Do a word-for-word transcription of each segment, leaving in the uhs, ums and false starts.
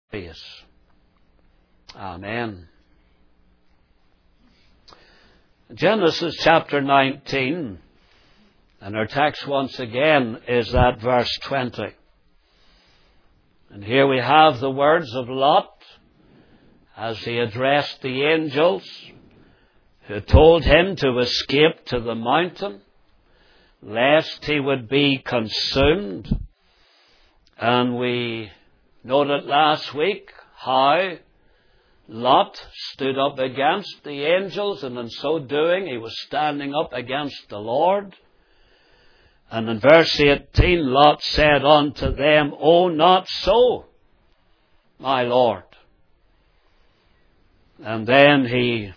Praise. Amen. Genesis chapter nineteen, and our text once again is at verse twenty. And here we have the words of Lot as he addressed the angels who told him to escape to the mountain lest he would be consumed. And we noted last week how Lot stood up against the angels, and in so doing he was standing up against the Lord. And in verse eighteen, Lot said unto them, "O not so, my Lord." And then he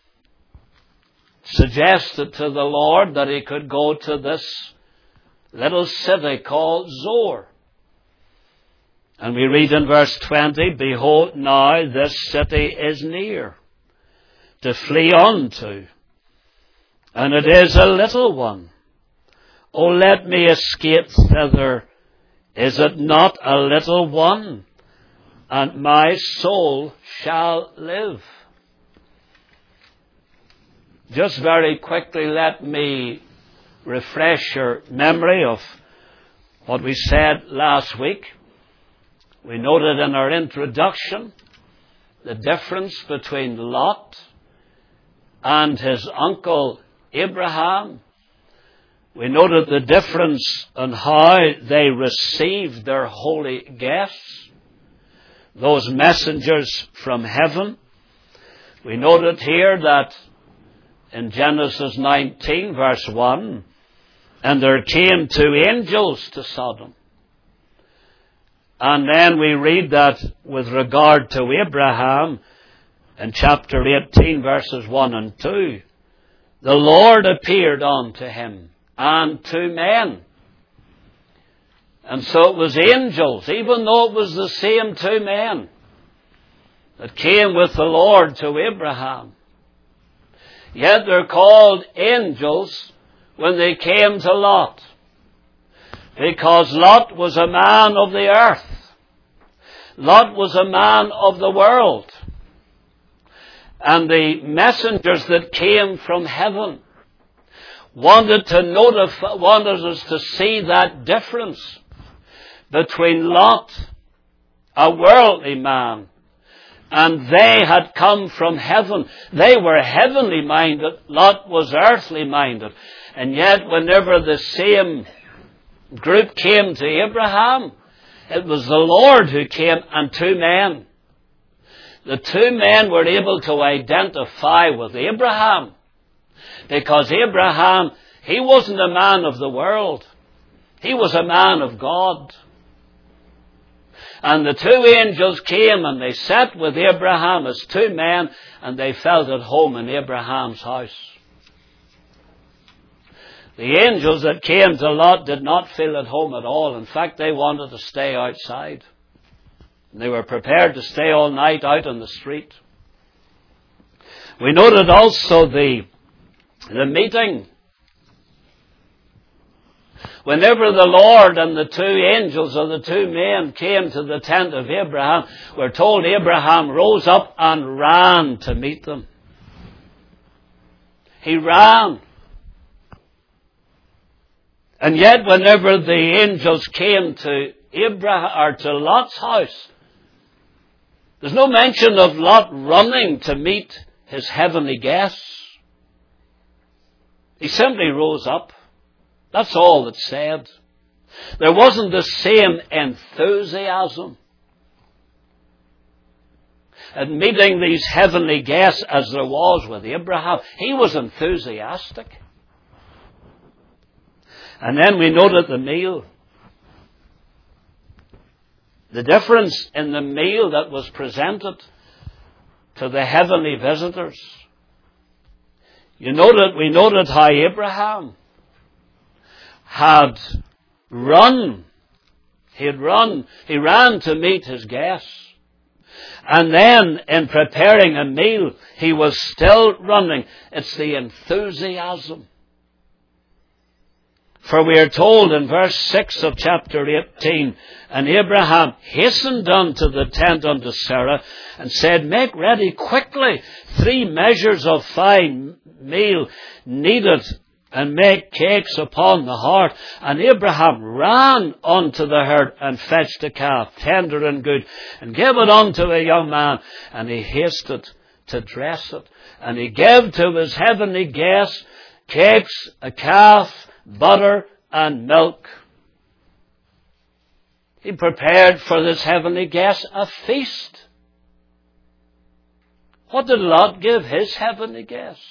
suggested to the Lord that he could go to this little city called Zoar. And we read in verse twenty, "Behold, now this city is near to flee unto, and it is a little one. O let me escape thither. Is it not a little one? And my soul shall live." Just very quickly, let me refresh your memory of what we said last week. We noted in our introduction the difference between Lot and his uncle Abraham. We noted the difference in how they received their holy guests, those messengers from heaven. We noted here that in Genesis nineteen, verse one, "And there came two angels to Sodom." And then we read that with regard to Abraham, in chapter eighteen, verses one and two, "The Lord appeared unto him, and two men." And so it was angels, even though it was the same two men, that came with the Lord to Abraham. Yet they're called angels when they came to Lot, because Lot was a man of the earth. Lot was a man of the world. And the messengers that came from heaven wanted to notify, wanted us to see that difference between Lot, a worldly man, and they had come from heaven. They were heavenly minded. Lot was earthly minded. And yet whenever the same group came to Abraham, it was the Lord who came and two men. The two men were able to identify with Abraham, because Abraham, he wasn't a man of the world. He was a man of God. And the two angels came and they sat with Abraham as two men, and they felt at home in Abraham's house. The angels that came to Lot did not feel at home at all. In fact, they wanted to stay outside. They were prepared to stay all night out on the street. We noted also the, the meeting. Whenever the Lord and the two angels or the two men came to the tent of Abraham, we're told Abraham rose up and ran to meet them. He ran. And yet whenever the angels came to Abraham or to Lot's house, there's no mention of Lot running to meet his heavenly guests. He simply rose up. That's all that's said. There wasn't the same enthusiasm at meeting these heavenly guests as there was with Abraham. He was enthusiastic. And then we noted the meal. The difference in the meal that was presented to the heavenly visitors. You noted, we noted how Abraham had run. He had run. He ran to meet his guests. And then in preparing a meal, he was still running. It's the enthusiasm For we are told in verse six of chapter eighteen, and Abraham hastened unto the tent unto Sarah, and said, Make ready quickly three measures of fine meal kneaded, and make cakes upon the hearth. And Abraham ran unto the herd, and fetched a calf, tender and good, and gave it unto a young man, and he hasted to dress it. And he gave to his heavenly guest cakes, a calf, butter, and milk. He prepared for this heavenly guest a feast. What did Lot give his heavenly guests?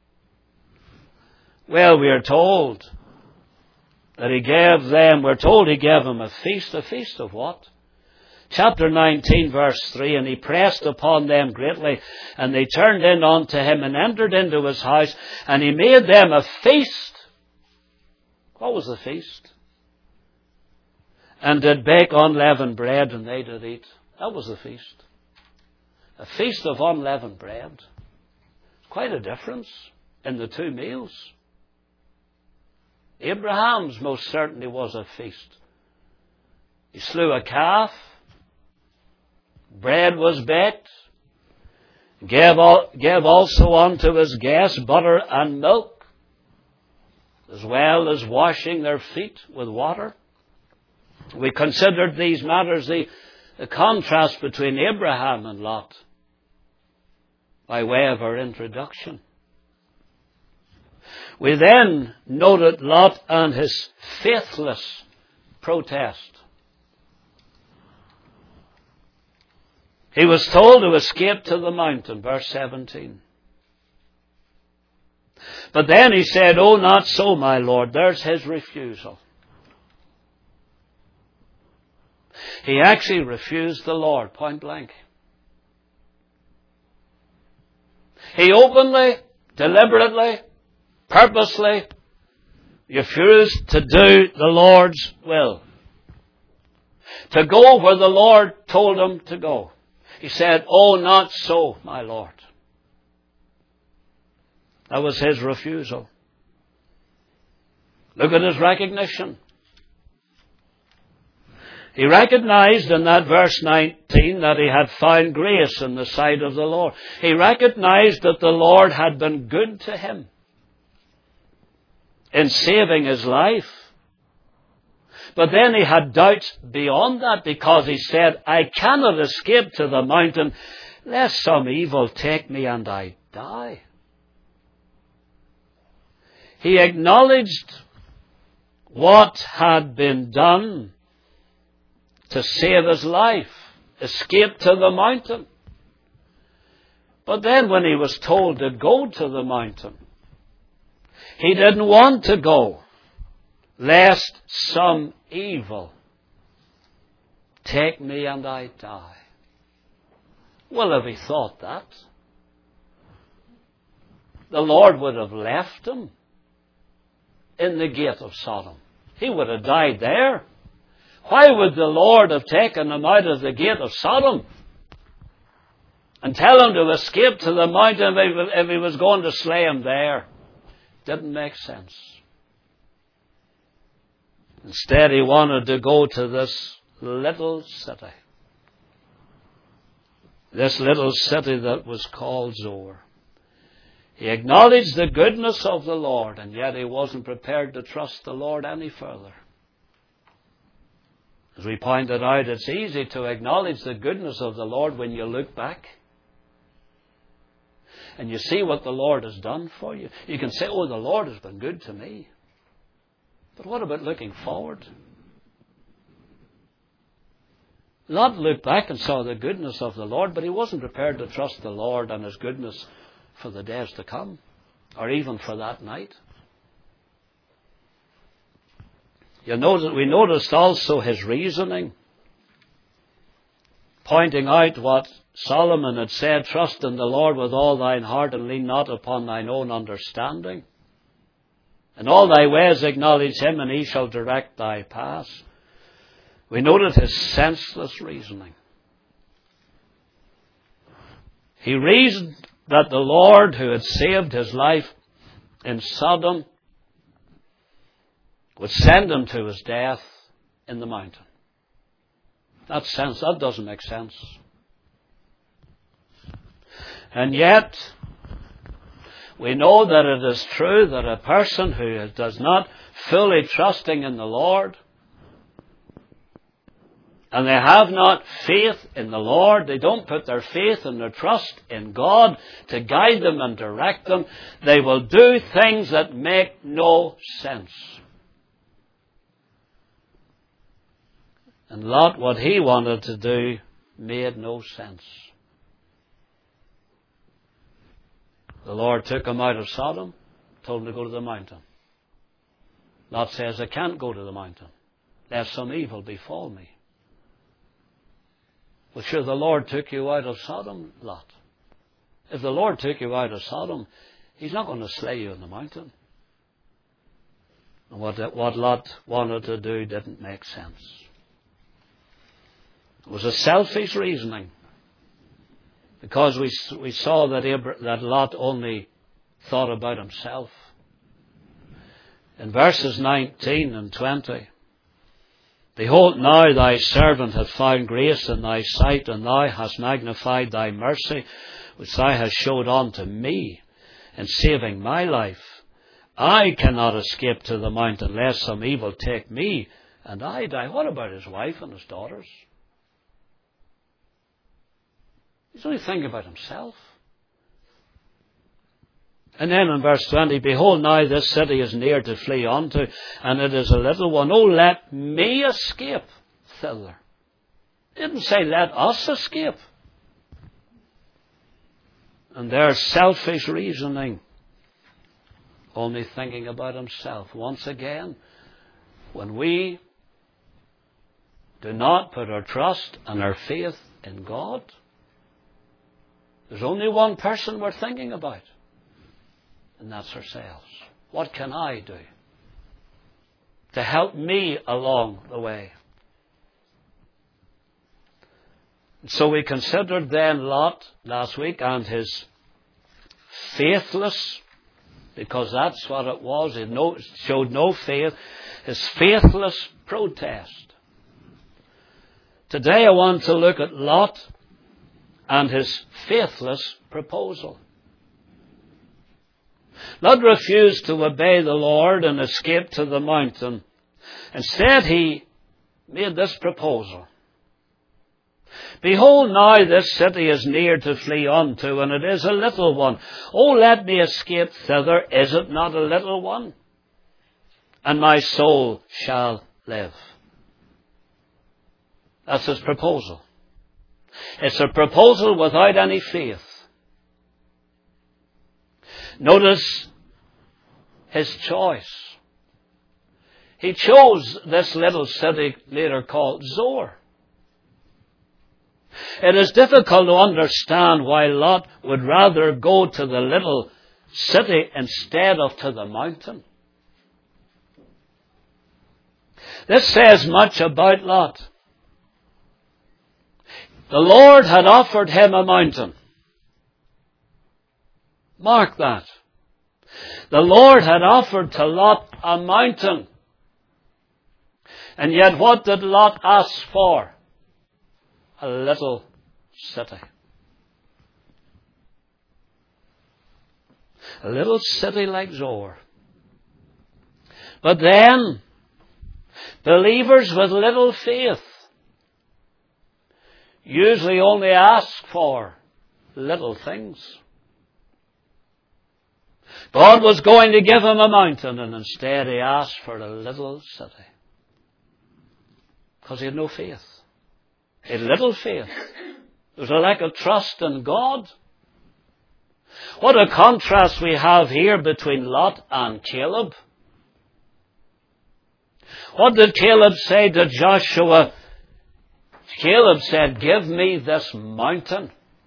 Well, we are told that he gave them, we're told he gave them a feast. A feast of what? Chapter nineteen, verse three, and he pressed upon them greatly, and they turned in unto him, and entered into his house, and he made them a feast. What was the feast? And did bake unleavened bread, and they did eat. That was the feast. A feast of unleavened bread. Quite a difference in the two meals. Abraham's most certainly was a feast. He slew a calf. Bread was baked. Gave, all, gave also unto his guests butter and milk, as well as washing their feet with water. We considered these matters, the, the contrast between Abraham and Lot, by way of our introduction. We then noted Lot and his faithless protest. He was told to escape to the mountain, verse seventeen. But then he said, Oh, not so, my Lord. There's his refusal. He actually refused the Lord, point blank. He openly, deliberately, purposely refused to do the Lord's will. To go where the Lord told him to go. He said, Oh, not so, my Lord. That was his refusal. Look at his recognition. He recognized in that verse nineteen that he had found grace in the sight of the Lord. He recognized that the Lord had been good to him in saving his life. But then he had doubts beyond that, because he said, I cannot escape to the mountain, lest some evil take me and I die. He acknowledged what had been done to save his life, escape to the mountain. But then when he was told to go to the mountain, he didn't want to go, lest some evil take me and I die. Well, if he thought that, the Lord would have left him in the gate of Sodom. He would have died there. Why would the Lord have taken him out of the gate of Sodom and tell him to escape to the mountain if he was going to slay him there? Didn't make sense. Instead, he wanted to go to this little city. This little city that was called Zoar. He acknowledged the goodness of the Lord, and yet he wasn't prepared to trust the Lord any further. As we pointed out, it's easy to acknowledge the goodness of the Lord when you look back and you see what the Lord has done for you. You can say, oh, the Lord has been good to me. But what about looking forward? Lot looked back and saw the goodness of the Lord, but he wasn't prepared to trust the Lord and his goodness for the days to come, or even for that night. You notice, we noticed also his reasoning, pointing out what Solomon had said, trust in the Lord with all thine heart and lean not upon thine own understanding. In all thy ways acknowledge him, and he shall direct thy paths. We noted his senseless reasoning. He reasoned that the Lord who had saved his life in Sodom would send him to his death in the mountain. That sense, that doesn't make sense. And yet, we know that it is true that a person who does not fully trusting in the Lord, and they have not faith in the Lord, they don't put their faith and their trust in God to guide them and direct them, they will do things that make no sense. And Lot, what he wanted to do, made no sense. The Lord took him out of Sodom, told him to go to the mountain. Lot says, I can't go to the mountain, lest some evil befall me. Well, sure, the Lord took you out of Sodom, Lot. If the Lord took you out of Sodom, He's not going to slay you in the mountain. And what, what Lot wanted to do didn't make sense. It was a selfish reasoning. Because we we saw that, Abra- that Lot only thought about himself. In verses nineteen and twenty, Behold, now thy servant hath found grace in thy sight, and thou hast magnified thy mercy, which thou hast showed unto me, in saving my life. I cannot escape to the mountain, lest some evil take me, and I die. What about his wife and his daughters? He's only thinking about himself. And then in verse twenty, Behold, now this city is near to flee unto, and it is a little one. Oh, let me escape thither. It didn't say, let us escape. And there's selfish reasoning, only thinking about himself. Once again, when we do not put our trust and our faith in God, there's only one person we're thinking about, and that's ourselves. What can I do to help me along the way? So we considered then Lot last week and his faithless, because that's what it was, he no, showed no faith, his faithless protest. Today I want to look at Lot and his faithless proposal. Lot refused to obey the Lord and escape to the mountain. Instead, he made this proposal. Behold, now this city is near to flee unto, and it is a little one. Oh, let me escape thither. Is it not a little one? And my soul shall live. That's his proposal. It's a proposal without any faith. Notice his choice. He chose this little city later called Zoar. It is difficult to understand why Lot would rather go to the little city instead of to the mountain. This says much about Lot. The Lord had offered him a mountain. Mark that. The Lord had offered to Lot a mountain. And yet what did Lot ask for? A little city. A little city like Zoar. But then, believers with little faith usually only ask for little things. God was going to give him a mountain, and instead he asked for a little city. Because he had no faith. He had little faith. There was a lack of trust in God. What a contrast we have here between Lot and Caleb. What did Caleb say to Joshua? Caleb said, give me this mountain.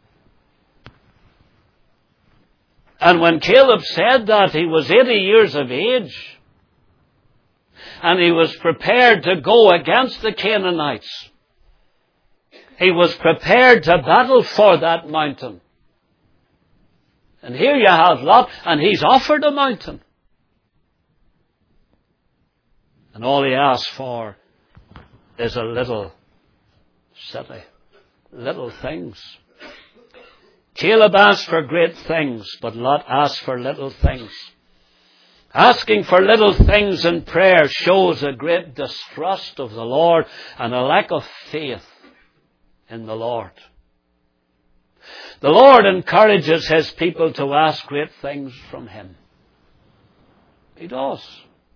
And when Caleb said that, he was eighty years of age. And he was prepared to go against the Canaanites. He was prepared to battle for that mountain. And here you have Lot, and he's offered a mountain. And all he asks for is a little city. Little things. Caleb asked for great things, but Lot asked for little things. Asking for little things in prayer shows a great distrust of the Lord and a lack of faith in the Lord. The Lord encourages His people to ask great things from Him. He does.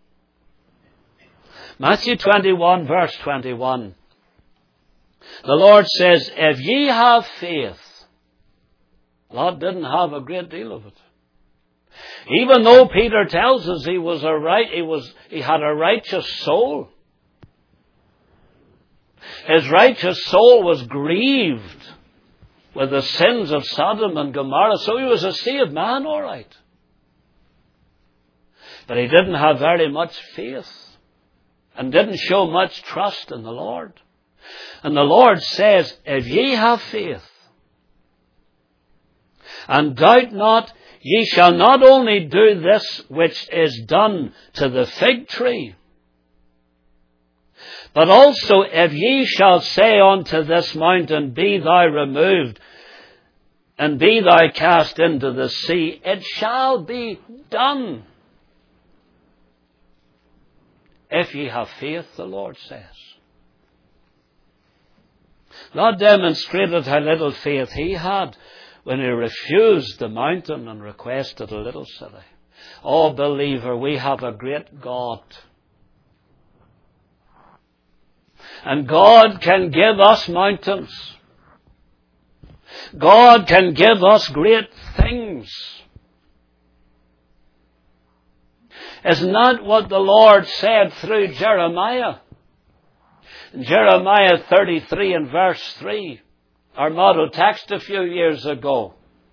Matthew twenty-one, verse twenty-one. The Lord says, if ye have faith. Lot didn't have a great deal of it. Even though Peter tells us he was a right, he was, he had a righteous soul. His righteous soul was grieved with the sins of Sodom and Gomorrah, so he was a saved man, all right. But he didn't have very much faith and didn't show much trust in the Lord. And the Lord says, if ye have faith, and doubt not, ye shall not only do this which is done to the fig tree, but also if ye shall say unto this mountain, be thou removed, and be thou cast into the sea, it shall be done. If ye have faith, the Lord says. Lot demonstrated how little faith he had when he refused the mountain and requested a little city. Oh, believer, we have a great God. And God can give us mountains. God can give us great things. Isn't that what the Lord said through Jeremiah? In Jeremiah thirty-three and verse three, our motto text a few years ago.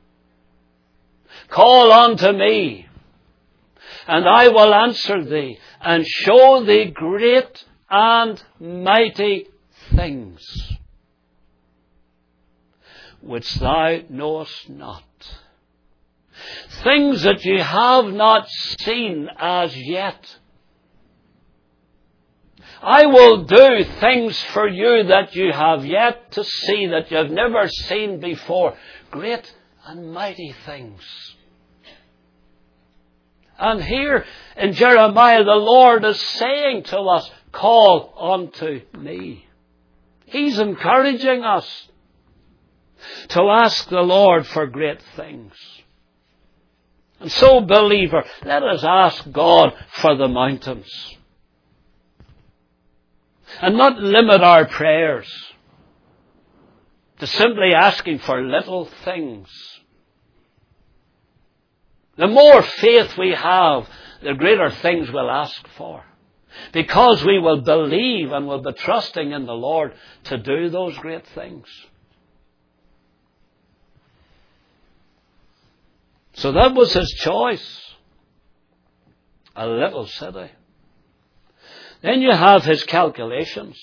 Call unto me, and I will answer thee, and show thee great and mighty things, which thou knowest not. Things that you have not seen as yet. I will do things for you that you have yet to see, that you have never seen before. Great and mighty things. And here in Jeremiah, the Lord is saying to us, call unto me. He's encouraging us to ask the Lord for great things. And so, believer, let us ask God for the mountains. And not limit our prayers to simply asking for little things. The more faith we have, the greater things we'll ask for. Because we will believe and will be trusting in the Lord to do those great things. So that was his choice. A little city. Then you have his calculations.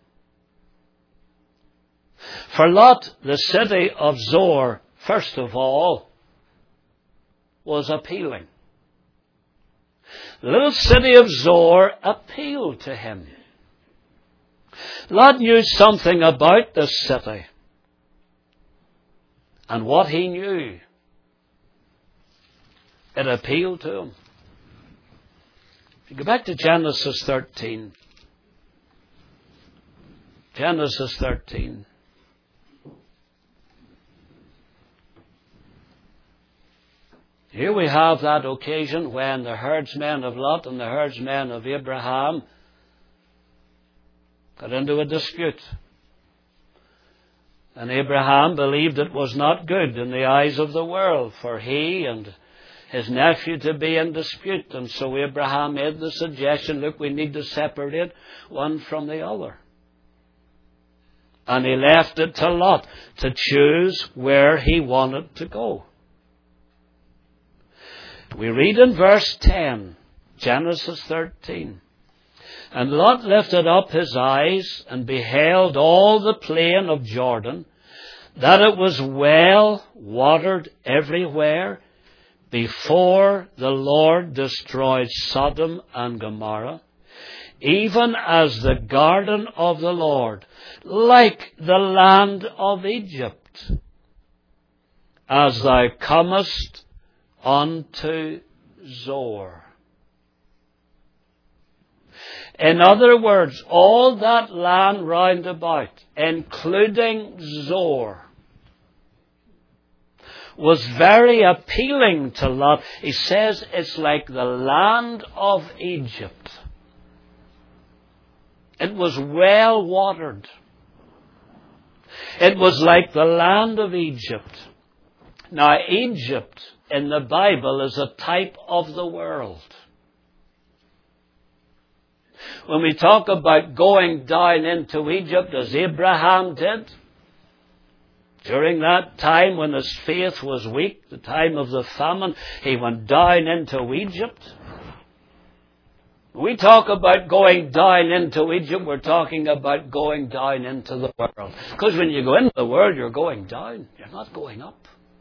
For Lot, the city of Zoar, first of all, was appealing. The little city of Zoar appealed to him. Lot knew something about this city. And what he knew, it appealed to him. If you go back to Genesis thirteen. Genesis thirteen. Here we have that occasion when the herdsmen of Lot and the herdsmen of Abraham got into a dispute. And Abraham believed it was not good in the eyes of the world for he and his nephew to be in dispute. And so Abraham made the suggestion, look, we need to separate one from the other. And he left it to Lot to choose where he wanted to go. We read in verse ten, Genesis thirteen. And Lot lifted up his eyes and beheld all the plain of Jordan, that it was well watered everywhere, before the Lord destroyed Sodom and Gomorrah. even as the garden of the Lord, like the land of Egypt, as thou comest unto Zoar. In other words, all that land round about, including Zoar, was very appealing to Lot. He says it's like the land of Egypt. It was well watered. It was like the land of Egypt. Now, Egypt in the Bible is a type of the world. When we talk about going down into Egypt as Abraham did, during that time when his faith was weak, the time of the famine, he went down into Egypt. When we talk about going down into Egypt, we're talking about going down into the world. Because when you go into the world, you're going down. You're not going up.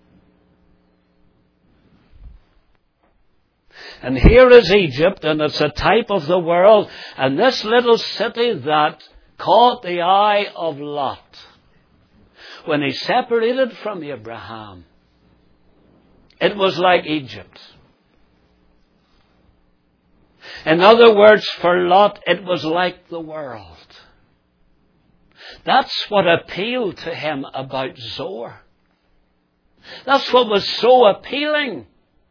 And here is Egypt, and it's a type of the world. And this little city that caught the eye of Lot, when he separated from Abraham, it was like Egypt. In other words, for Lot, it was like the world. That's what appealed to him about Zoar. That's what was so appealing.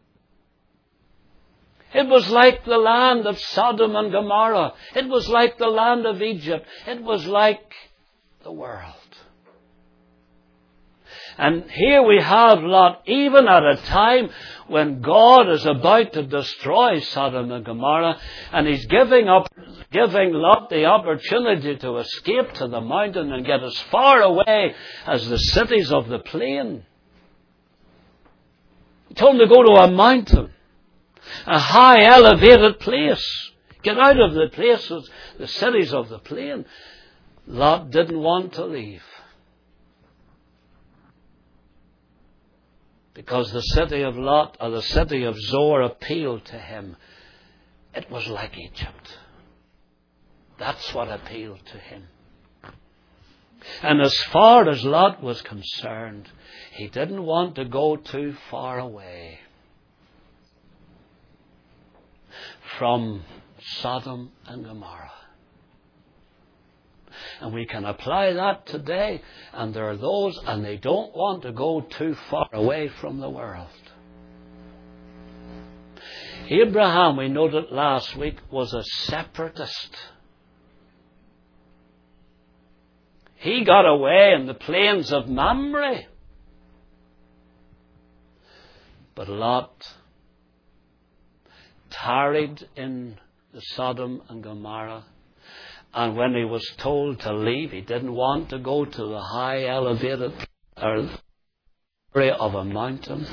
It was like the land of Sodom and Gomorrah. It was like the land of Egypt. It was like the world. And here we have Lot, even at a time when God is about to destroy Sodom and Gomorrah, and he's giving up, giving Lot the opportunity to escape to the mountain and get as far away as the cities of the plain. He told him to go to a mountain, a high elevated place. Get out of the places, the cities of the plain. Lot didn't want to leave. Because the city of Lot, or the city of Zoar, appealed to him. It was like Egypt. That's what appealed to him. And as far as Lot was concerned, he didn't want to go too far away from Sodom and Gomorrah. And we can apply that today. And there are those, and they don't want to go too far away from the world. Abraham, we noted last week, was a separatist. He got away in the plains of Mamre. But Lot tarried in the Sodom and Gomorrah. And when he was told to leave, he didn't want to go to the high elevated area of a mountain.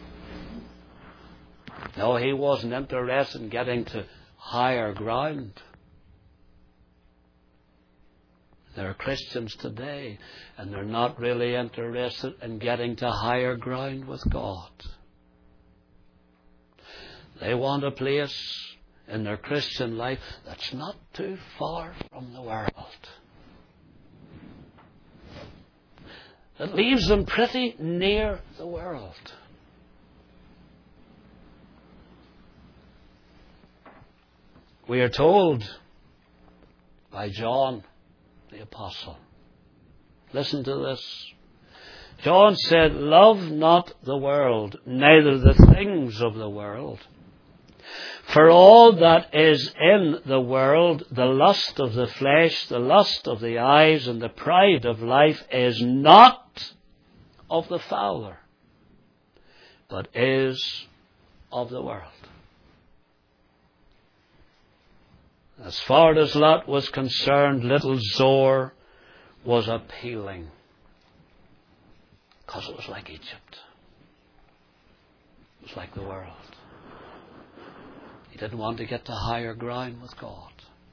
No, he wasn't interested in getting to higher ground. There are Christians today, and they're not really interested in getting to higher ground with God. They want a place in their Christian life that's not too far from the world. It leaves them pretty near the world. We are told by John the Apostle. Listen to this. John said, "Love not the world, neither the things of the world. For all that is in the world, the lust of the flesh, the lust of the eyes, and the pride of life is not of the Father, but is of the world." As far as Lot was concerned, little Zoar was appealing, because it was like Egypt. It was like the world. He didn't want to get to higher ground with God.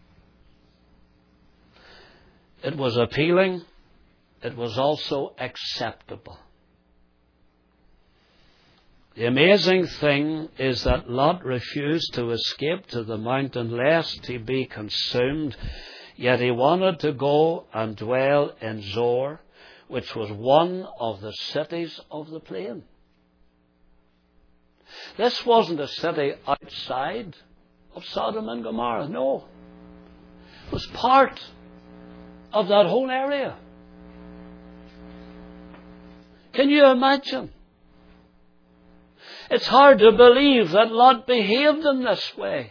It was appealing. It was also acceptable. The amazing thing is that Lot refused to escape to the mountain lest he be consumed, yet he wanted to go and dwell in Zoar, which was one of the cities of the plain. This wasn't a city outside of Sodom and Gomorrah, no. It was part of that whole area. Can you imagine? It's hard to believe that Lot behaved in this way.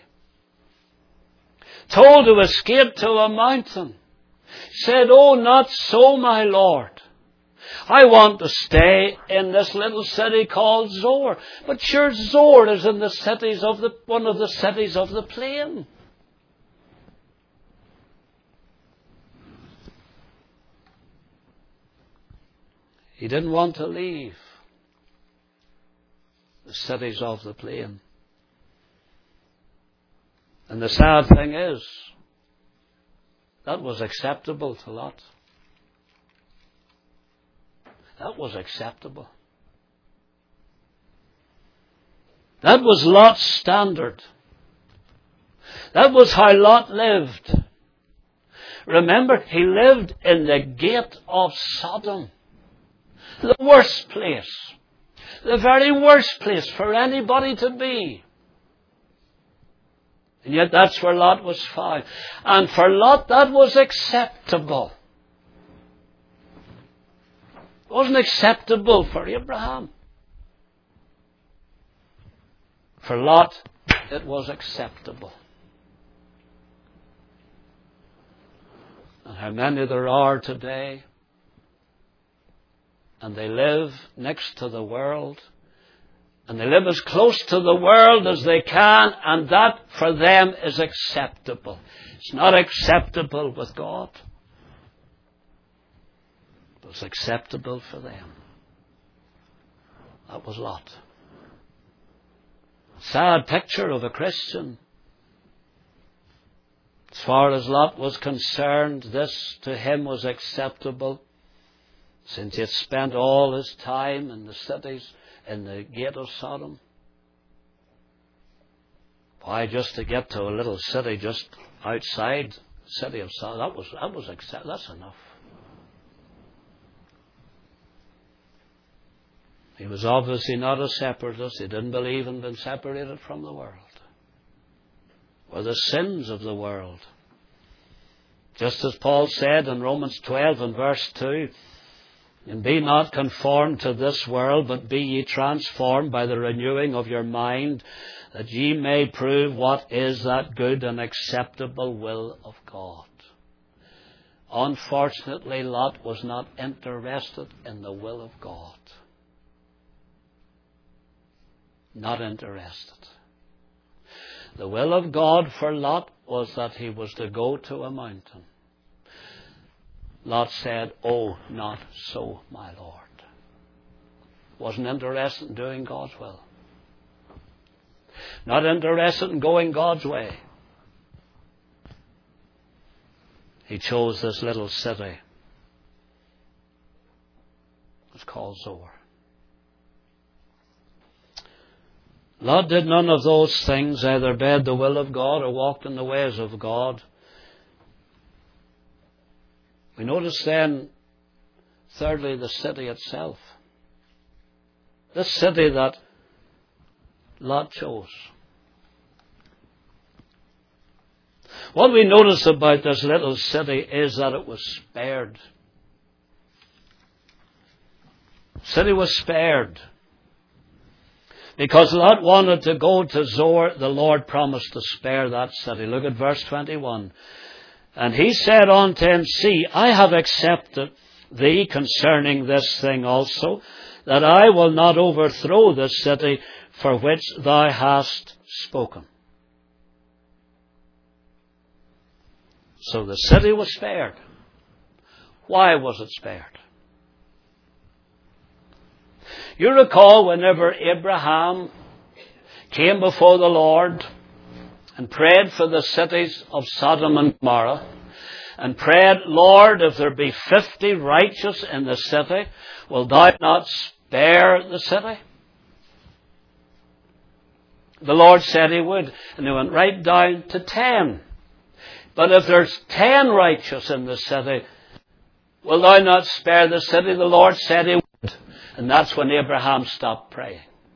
Told to escape to a mountain. Said, "Oh, not so, my Lord. I want to stay in this little city called Zoar." But sure, Zoar is in the cities of the, one of the cities of the plain. He didn't want to leave the cities of the plain. And the sad thing is, that was acceptable to Lot. That was acceptable. That was Lot's standard. That was how Lot lived. Remember, he lived in the gate of Sodom. The worst place. The very worst place for anybody to be. And yet that's where Lot was found. And for Lot that was acceptable. It wasn't acceptable for Abraham. For Lot it was acceptable. And how many there are today, and they live next to the world, and they live as close to the world as they can, and that for them is acceptable. It's not acceptable with God, but it's acceptable for them. That was Lot. Sad picture of a Christian. As far as Lot was concerned, this to him was acceptable, since he had spent all his time in the cities, in the gate of Sodom. Why, just to get to a little city just outside the city of Sodom, that was, that was accept, that's enough. He was obviously not a separatist. He didn't believe in being separated from the world, or the sins of the world. Just as Paul said in Romans twelve and verse two, "And be not conformed to this world, but be ye transformed by the renewing of your mind, that ye may prove what is that good and acceptable will of God." Unfortunately, Lot was not interested in the will of God. Not interested. The will of God for Lot was that he was to go to a mountain. Lot said, "Oh, not so, my Lord." Wasn't interested in doing God's will. Not interested in going God's way. He chose this little city. It's called Zoar. Lot did none of those things, either obeyed the will of God or walked in the ways of God. We notice then, thirdly, the city itself. This city that Lot chose. What we notice about this little city is that it was spared. The city was spared. Because Lot wanted to go to Zoar, the Lord promised to spare that city. Look at verse twenty-one. "And he said unto him, See, I have accepted thee concerning this thing also, that I will not overthrow the city for which thou hast spoken." So the city was spared. Why was it spared? You recall whenever Abraham came before the Lord and prayed for the cities of Sodom and Gomorrah, and prayed, "Lord, if there be fifty righteous in the city, will thou not spare the city?" The Lord said He would. And they went right down to ten. But if there's ten righteous in the city, will thou not spare the city? The Lord said He would. And that's when Abraham stopped praying.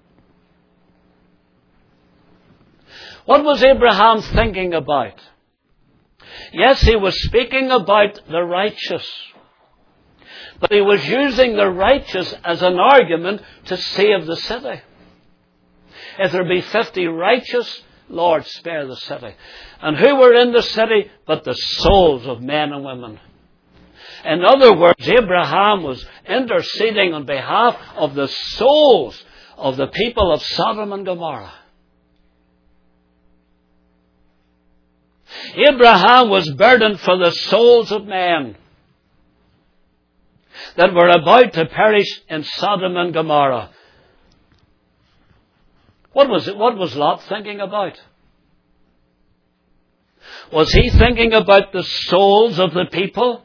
What was Abraham thinking about? Yes, he was speaking about the righteous. But he was using the righteous as an argument to save the city. If there be fifty righteous, Lord, spare the city. And who were in the city but the souls of men and women? In other words, Abraham was interceding on behalf of the souls of the people of Sodom and Gomorrah. Abraham was burdened for the souls of men that were about to perish in Sodom and Gomorrah. What was it? What was Lot thinking about? Was he thinking about the souls of the people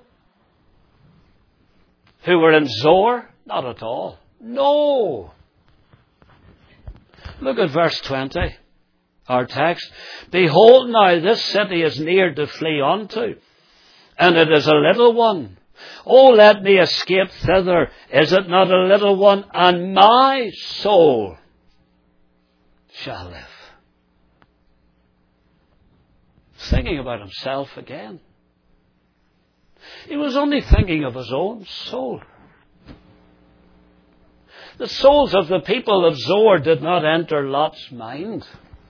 who were in Zoar? Not at all. No. Look at verse twenty. Our text. Behold now, this city is near to flee unto, and it is a little one. Oh, let me escape thither. Is it not a little one? And my soul shall live. Thinking about himself again. He was only thinking of his own soul. The souls of the people of Zoar did not enter Lot's mind.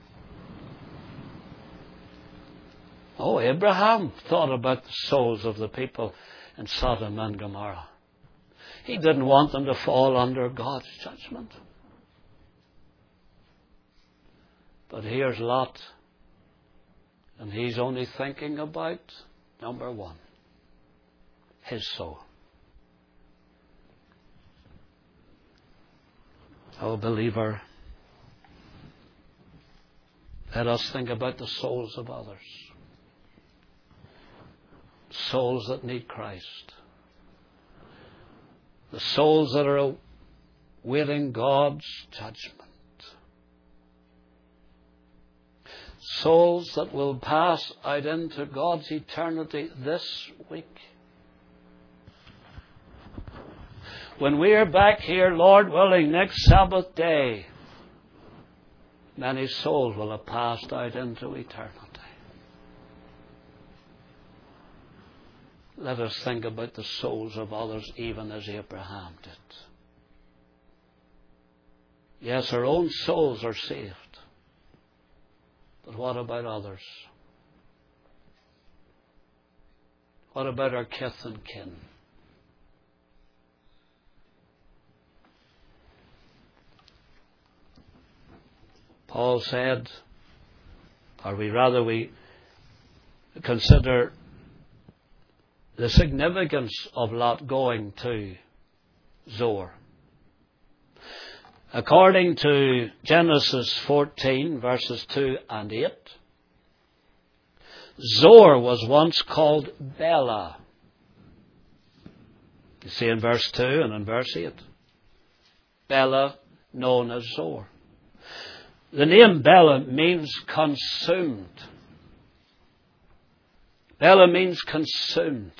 Oh, Abraham thought about the souls of the people in Sodom and Gomorrah. He didn't want them to fall under God's judgment. But here's Lot, and he's only thinking about, number one, his soul. Oh, believer, let us think about the souls of others. Souls that need Christ. The souls that are awaiting God's judgment. Souls that will pass out into God's eternity this week. When we are back here, Lord willing, next Sabbath day, many souls will have passed out into eternity. Let us think about the souls of others even as Abraham did. Yes, our own souls are saved. But what about others? What about our kith and kin? Paul said, or we rather we consider the significance of Lot going to Zoar. According to Genesis fourteen, verses two and eight, Zoar was once called Bela. You see in verse two and in verse eight. Bela, known as Zoar. The name Bela means consumed. Bela means consumed.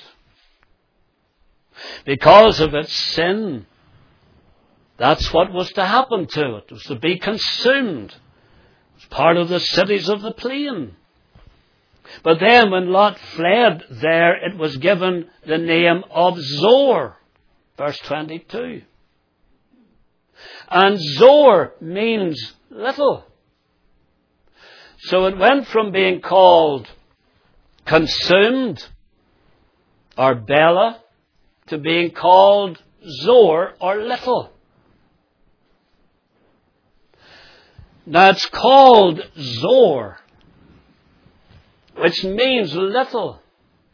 Because of its sin, that's what was to happen to it. It was to be consumed. It was part of the cities of the plain. But then when Lot fled there, it was given the name of Zoar. Verse twenty-two. And Zoar means little. So it went from being called consumed or Bela to being called Zoar or little. Now it's called Zoar, which means little,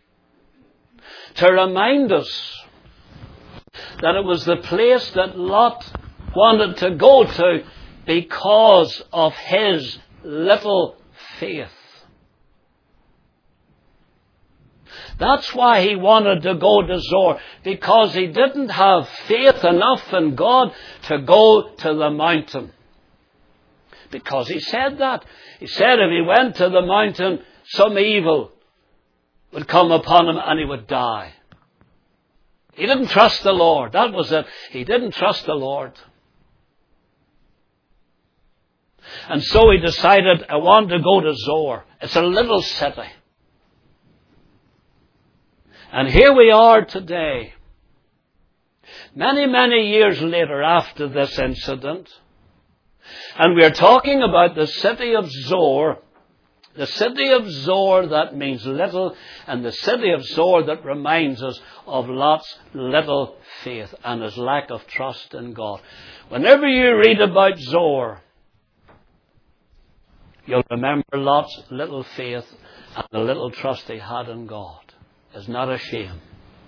to remind us that it was the place that Lot wanted to go to because of his little faith. That's why he wanted to go to Zoar, because he didn't have faith enough in God to go to the mountain, Because he said that. He said if he went to the mountain, some evil would come upon him and he would die. He didn't trust the Lord. That was it. He didn't trust the Lord. And so he decided, I want to go to Zoar. It's a little city. And here we are today. Many, many years later after this incident. And we are talking about the city of Zoar. The city of Zoar that means little, and the city of Zoar that reminds us of Lot's little faith and his lack of trust in God. Whenever you read about Zoar, you'll remember Lot's little faith and the little trust he had in God. Isn't that a shame?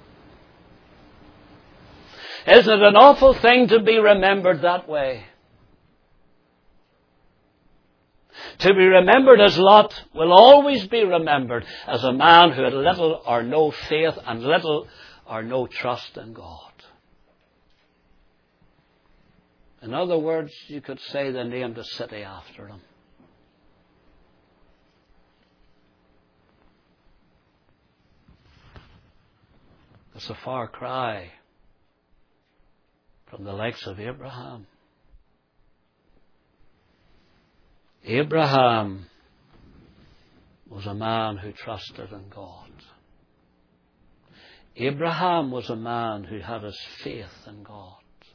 Isn't it an awful thing to be remembered that way? To be remembered as Lot will always be remembered as a man who had little or no faith and little or no trust in God. In other words, you could say they named a city after him. It's a far cry from the likes of Abraham. Abraham was a man who trusted in God. Abraham was a man who had his faith in God.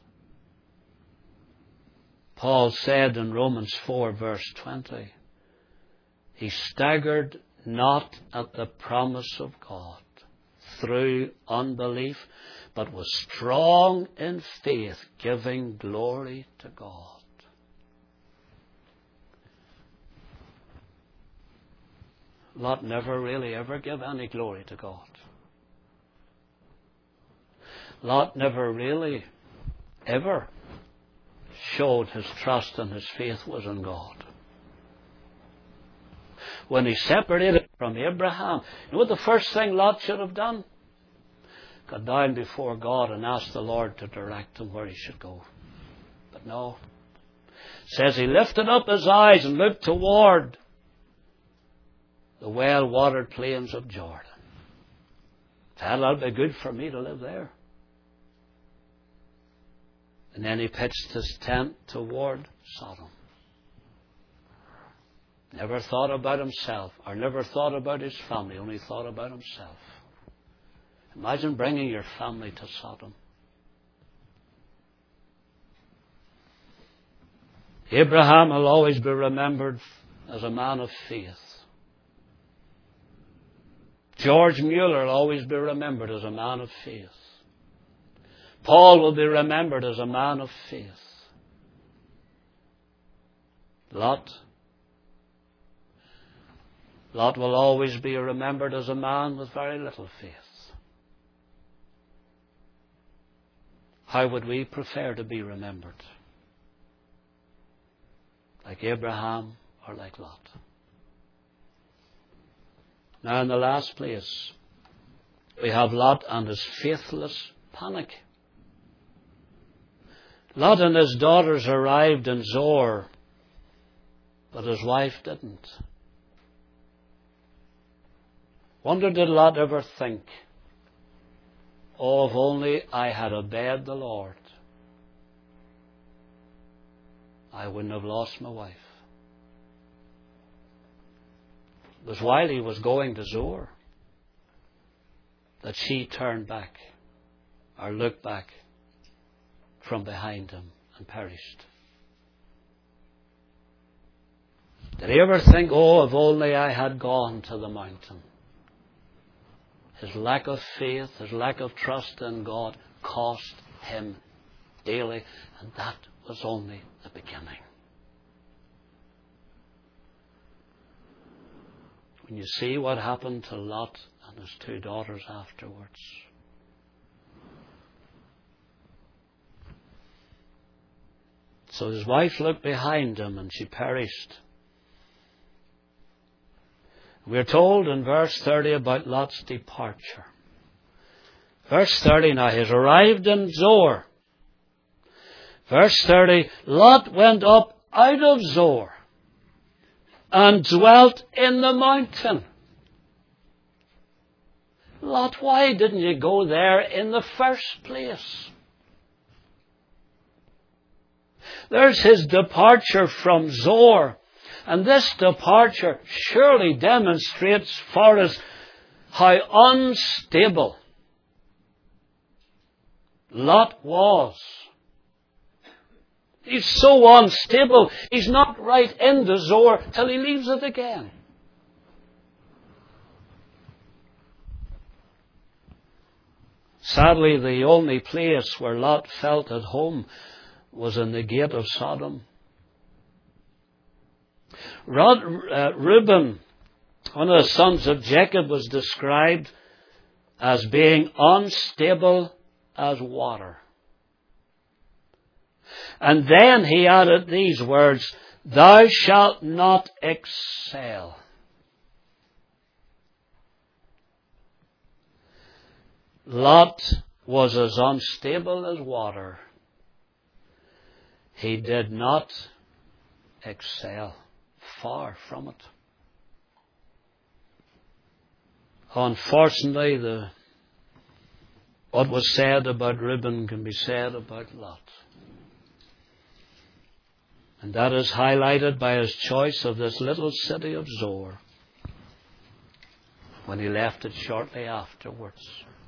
Paul said in Romans four verse twenty, he staggered not at the promise of God through unbelief, but was strong in faith, giving glory to God. Lot never really ever gave any glory to God. Lot never really ever showed his trust and his faith was in God. When he separated from Abraham, you know what the first thing Lot should have done? Got down before God and asked the Lord to direct him where he should go. But no. It says he lifted up his eyes and looked toward the well-watered plains of Jordan. Said, that'll be good for me to live there. And then he pitched his tent toward Sodom. Never thought about himself, or never thought about his family, only thought about himself. Imagine bringing your family to Sodom. Abraham will always be remembered as a man of faith. George Mueller will always be remembered as a man of faith. Paul will be remembered as a man of faith. Lot. Lot will always be remembered as a man with very little faith. How would we prefer to be remembered? Like Abraham or like Lot? Now in the last place, we have Lot and his faithless panic. Lot and his daughters arrived in Zoar, but his wife didn't. Wonder did Lot ever think, oh, if only I had obeyed the Lord, I wouldn't have lost my wife. It was while he was going to Zoar that she turned back or looked back from behind him and perished. Did he ever think, oh, if only I had gone to the mountain? His lack of faith, his lack of trust in God cost him daily, and that was only the beginning. When you see what happened to Lot and his two daughters afterwards, so his wife looked behind him and she perished. We're told in verse thirty about Lot's departure. Verse thirty, now he has arrived in Zoar. Verse thirty, Lot went up out of Zoar and dwelt in the mountain. Lot, why didn't you go there in the first place? There's his departure from Zoar. And this departure surely demonstrates for us how unstable Lot was. He's so unstable, he's not right into Zoar till he leaves it again. Sadly, the only place where Lot felt at home was in the gate of Sodom. Rod, uh, Reuben, one of the sons of Jacob, was described as being unstable as water. And then he added these words, thou shalt not excel. Lot was as unstable as water. He did not excel. Far from it. Unfortunately, the, what was said about Reuben can be said about Lot. And that is highlighted by his choice of this little city of Zoar when he left it shortly afterwards.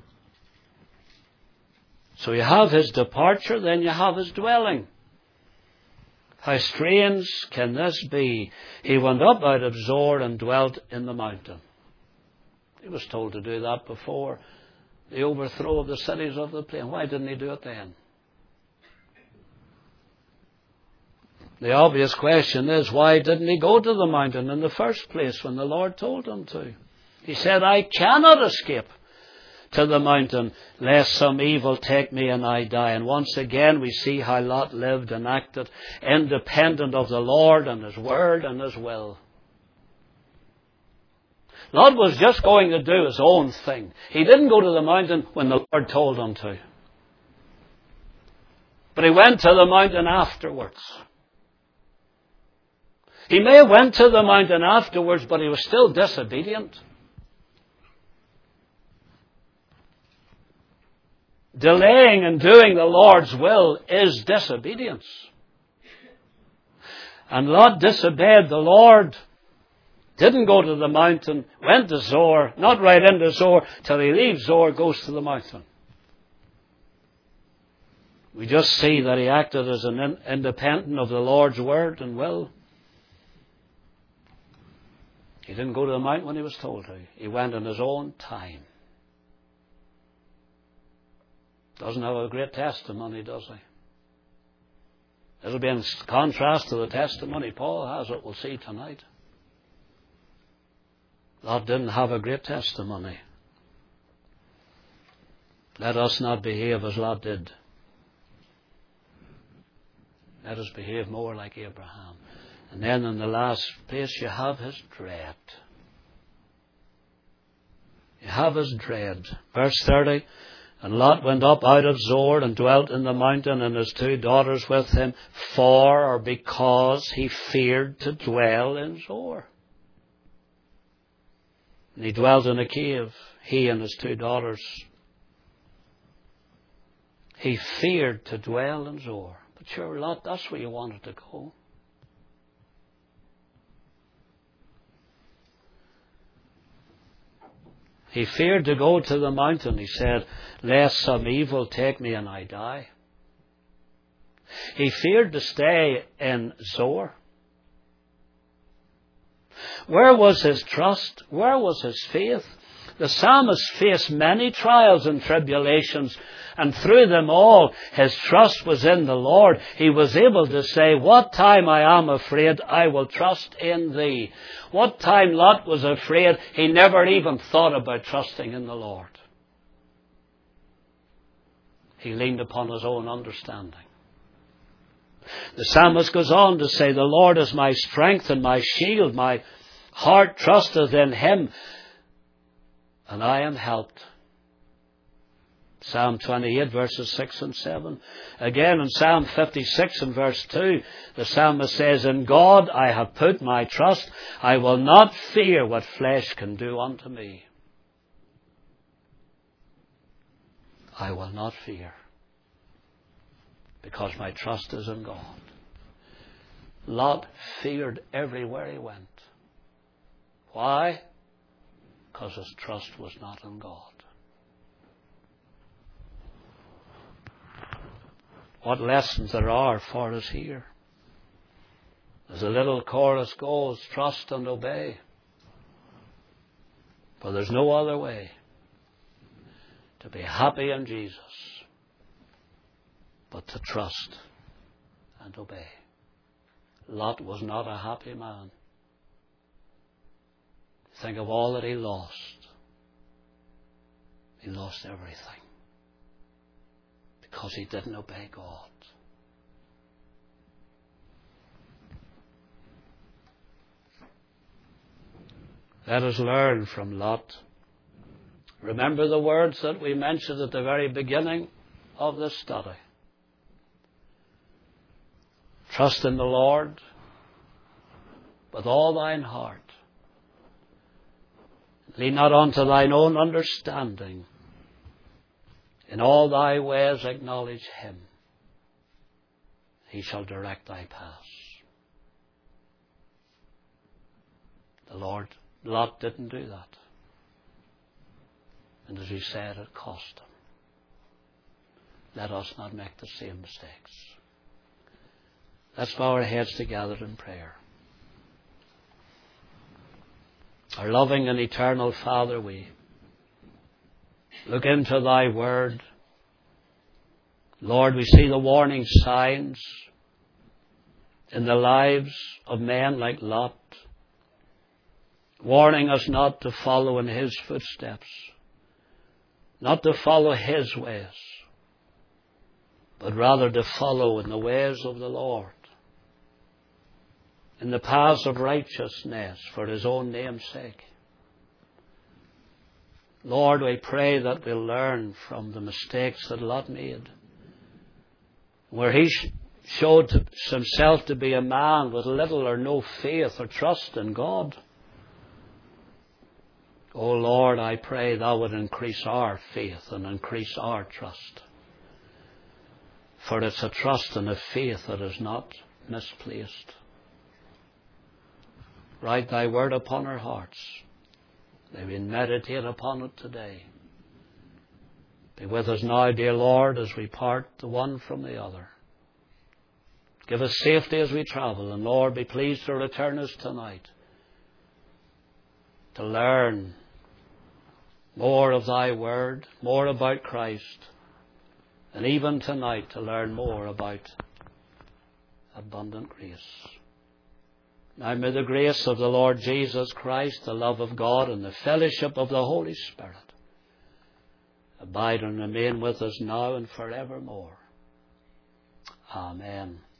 So you have his departure, then you have his dwelling. How strange can this be? He went up out of Zoar and dwelt in the mountain. He was told to do that before the overthrow of the cities of the plain. Why didn't he do it then? The obvious question is, why didn't he go to the mountain in the first place when the Lord told him to? He said, I cannot escape to the mountain, lest some evil take me and I die. And once again we see how Lot lived and acted independent of the Lord and His Word and His will. Lot was just going to do his own thing. He didn't go to the mountain when the Lord told him to. But he went to the mountain afterwards. He may have went to the mountain afterwards, but he was still disobedient. Delaying in doing the Lord's will is disobedience. And Lot disobeyed the Lord. Didn't go to the mountain, went to Zoar, not right into Zoar, till he leaves Zoar, goes to the mountain. We just see that he acted as an in, independent of the Lord's word and will. He didn't go to the mountain when he was told to. He went in his own time. Doesn't have a great testimony, does he? It'll be in contrast to the testimony Paul has, that we'll see tonight. Lot didn't have a great testimony. Let us not behave as Lot did. Let us behave more like Abraham. And then in the last place you have his dread. You have his dread. Verse thirty. And Lot went up out of Zoar and dwelt in the mountain, and his two daughters with him, for or because he feared to dwell in Zoar. And he dwelt in a cave, he and his two daughters. He feared to dwell in Zoar. But sure, Lot, that's where you wanted to go. He feared to go to the mountain. He said, lest some evil take me and I die. He feared to stay in Zoar. Where was his trust? Where was his faith? The psalmist faced many trials and tribulations, and through them all his trust was in the Lord. He was able to say, what time I am afraid, I will trust in thee. What time Lot was afraid, he never even thought about trusting in the Lord. He leaned upon his own understanding. The psalmist goes on to say, the Lord is my strength and my shield. My heart trusteth in him, and I am helped. Psalm twenty-eight, verses six and seven. Again in Psalm fifty-six and verse two, the psalmist says, in God I have put my trust. I will not fear what flesh can do unto me. I will not fear, because my trust is in God. Lot feared everywhere he went. Why? Because his trust was not in God. What lessons there are for us here. As the little chorus goes, trust and obey. For there's no other way to be happy in Jesus but to trust and obey. Lot was not a happy man. Think of all that he lost. He lost everything because he didn't obey God. Let us learn from Lot. Remember the words that we mentioned at the very beginning of this study. Trust in the Lord with all thine heart. Lean not unto thine own understanding. In all thy ways acknowledge him. He shall direct thy paths. The Lord, Lot didn't do that. And as we said, it cost him. Let us not make the same mistakes. Let's bow our heads together in prayer. Our loving and eternal Father, we look into thy word. Lord, we see the warning signs in the lives of men like Lot, warning us not to follow in his footsteps, not to follow his ways, but rather to follow in the ways of the Lord, in the paths of righteousness for his own name's sake. Lord, we pray that we'll learn from the mistakes that Lot made, where he showed himself to be a man with little or no faith or trust in God. Oh Lord, I pray thou would increase our faith and increase our trust. For it's a trust and a faith that is not misplaced. Write thy word upon our hearts. May we meditate upon it today. Be with us now, dear Lord, as we part the one from the other. Give us safety as we travel, and Lord, be pleased to return us tonight to learn more of thy word, more about Christ, and even tonight to learn more about abundant grace. Now may the grace of the Lord Jesus Christ, the love of God, and the fellowship of the Holy Spirit abide and remain with us now and forevermore. Amen.